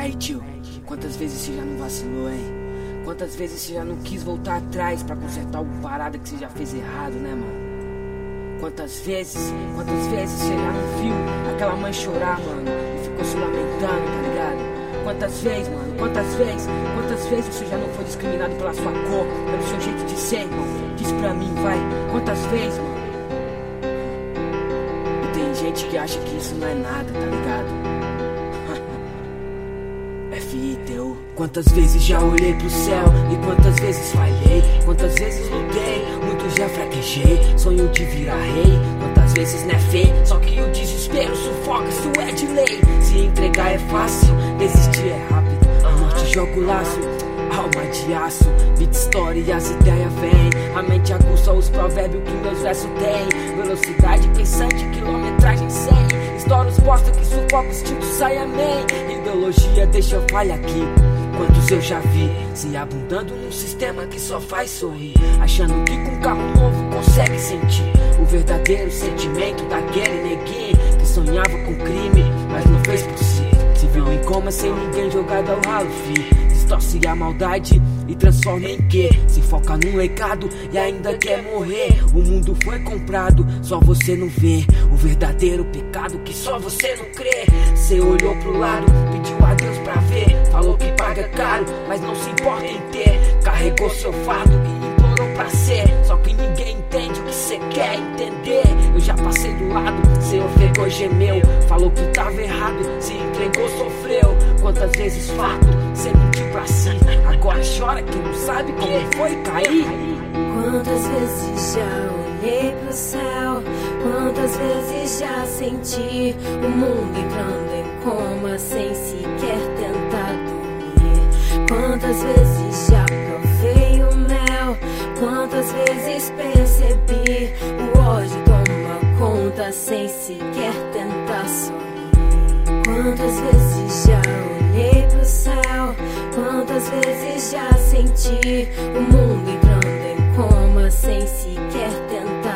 Aí tio, quantas vezes você já não vacilou, hein? Quantas vezes você já não quis voltar atrás pra consertar alguma parada que você já fez errado, né, mano? Quantas vezes você já não viu aquela mãe chorar, mano, e ficou se lamentando, tá ligado? Quantas vezes, mano, quantas vezes você já não foi discriminado pela sua cor, pelo seu jeito de ser, irmão? Diz pra mim, vai, quantas vezes, mano? E tem gente que acha que isso não é nada, tá ligado? FITU. Quantas vezes já olhei pro céu e quantas vezes falhei, quantas vezes lutei, muito já fraquejei, sonho de virar rei, quantas vezes nefei, só que o desespero sufoca, isso é de lei. Se entregar é fácil, desistir é rápido, a morte joga o laço, alma de aço, beat story e as ideias vêm, a mente aguça os provérbios que meus versos têm, velocidade pensante, quilometragem 100, estoura os bosta que sufoca o instinto sai amém, ideologia deixa eu falha aqui. Quantos eu já vi se abundando num sistema que só faz sorrir, achando que com carro novo consegue sentir o verdadeiro sentimento daquele neguinho que sonhava com crime, mas não fez por si. Se viu em coma sem ninguém jogado ao ralo, fi. Distorce a maldade e transforma em quê? Se foca num legado e ainda quer morrer. O mundo foi comprado, só você não vê o verdadeiro pecado que só você não crê. Cê olhou pro lado, pediu a Deus pra ver, falou que paga caro, mas não se importa em ter. Carregou seu fardo e implorou pra ser, só que ninguém entende o que cê quer entender. Eu já passei do lado, cê ofegou, gemeu, falou que tava errado, se entregou, sofreu. Quantas vezes fato, cê mentiu pra si, agora chora que não sabe como foi cair. Quantas vezes já olhei pro céu, quantas vezes já senti o mundo entrando em coma sem sequer tentar dormir. Quantas vezes já provei o mel, quantas vezes percebi o ódio toma conta sem sequer tentar sorrir. Quantas vezes já olhei pro céu, quantas vezes já senti o mundo entrando em coma sem sequer tentar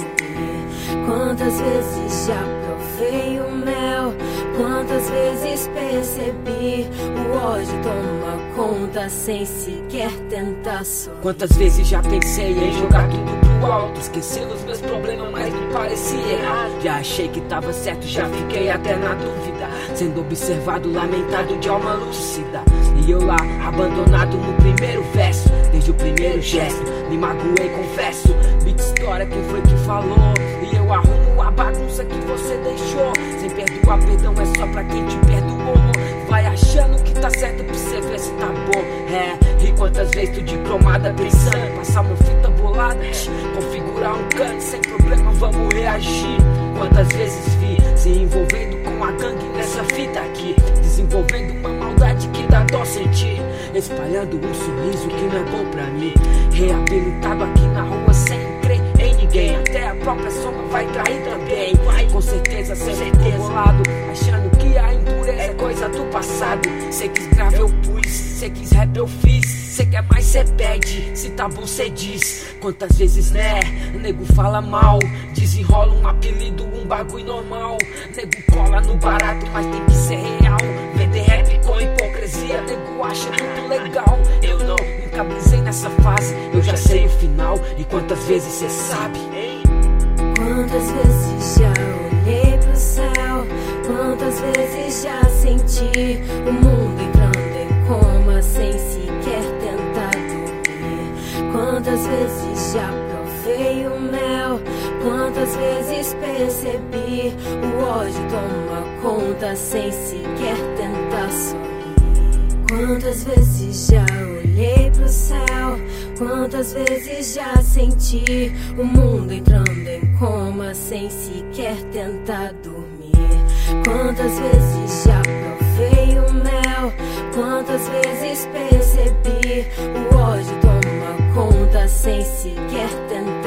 dormir. Quantas vezes já provei o mel, quantas vezes percebi o ódio toma conta sem sequer tentar sorrir. Quantas vezes já pensei em jogar tudo pro alto, esquecer os meus problemas, mas me parecia errado. Já achei que tava certo, já fiquei até na dúvida, sendo observado, lamentado de alma lúcida. E eu lá, abandonado no primeiro verso, desde o primeiro gesto, me magoei, confesso. Beat história, quem foi que falou? E eu arrumo a bagunça que você deixou. Sem perdoar, perdão é só pra quem te perdoou. Vai achando que tá certo pra você ver se tá bom. E quantas vezes tu de cromada pensando, passar uma fita bolada, configurar um canto, sem problema vamos reagir. Quantas vezes vi se envolvendo com a gangue nessa fita aqui, desenvolvendo uma maldade que dá dó sentir, espalhando um sorriso que não é bom pra mim. Reabilitado aqui na rua sem crer em ninguém, até a própria sombra vai trair também. Com certeza sempre bolado, achando que a impureza é coisa do passado. Cê quis grave eu pus, cê quis rap eu fiz, cê quer mais cê pede, se tá bom cê diz. Quantas vezes né, nego fala mal, desenrola um apelido, um bagulho normal. Nego cola no barato, mas tem que ser real. Vender rap com hipocrisia, nego acha muito legal. Eu não, nunca brisei nessa fase, eu já sei o final. E quantas vezes cê sabe, hein? Quantas vezes já olhei pro céu, quantas vezes já senti o mundo entrando em coma sem sequer tentar dormir. Quantas vezes já provei o mel, quantas vezes percebi o ódio toma conta sem sequer tentar sorrir. Quantas vezes já olhei pro céu, quantas vezes já senti o mundo entrando em coma sem sequer tentar dormir. Quantas vezes já provei o mel, quantas vezes percebi o ódio toma conta sem sequer tentar